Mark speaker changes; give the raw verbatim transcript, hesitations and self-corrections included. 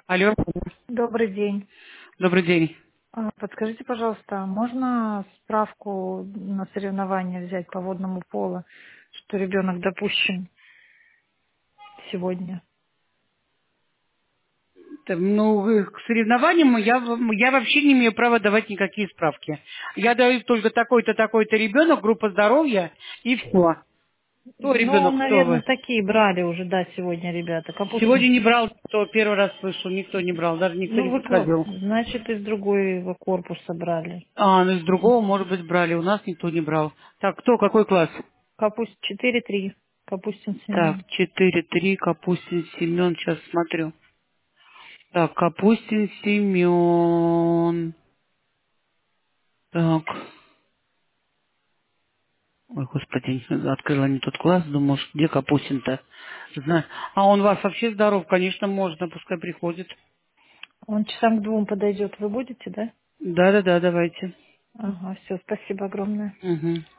Speaker 1: Алло,
Speaker 2: Добрый день.
Speaker 1: добрый день.
Speaker 2: А, Подскажите, пожалуйста, можно справку на соревнования взять по водному полу, что ребенок допущен сегодня?
Speaker 1: Там, Ну, э, к соревнованиям я, в- я вообще не имею права давать никакие справки. Я даю только такой-то, такой-то ребенок, группа здоровья, и все. Кто
Speaker 2: Ну,
Speaker 1: ребенок, кто
Speaker 2: наверное,
Speaker 1: вы?
Speaker 2: такие брали уже, да, сегодня ребята. Капустин.
Speaker 1: Сегодня не брал, кто первый раз слышал, никто не брал, даже никто
Speaker 2: Ну,
Speaker 1: не
Speaker 2: вы, ко-
Speaker 1: подходил.
Speaker 2: значит, из другого корпуса брали.
Speaker 1: А, ну из другого, может быть, брали, у нас никто не брал. Так, кто, какой класс?
Speaker 2: Капуст четыре три. Капустин
Speaker 1: Так,
Speaker 2: Семен.
Speaker 1: четыре три, Капустин Семен, сейчас смотрю. Так, Капустин Семен. Так. Ой, господи, открыла не тот класс, думал, что где Капустин-то? Знаю. А он вас вообще здоров, конечно, можно, пускай приходит.
Speaker 2: Он часам к двум подойдет. Вы будете, да?
Speaker 1: Да-да-да, давайте.
Speaker 2: Ага, все, спасибо огромное.
Speaker 1: Угу.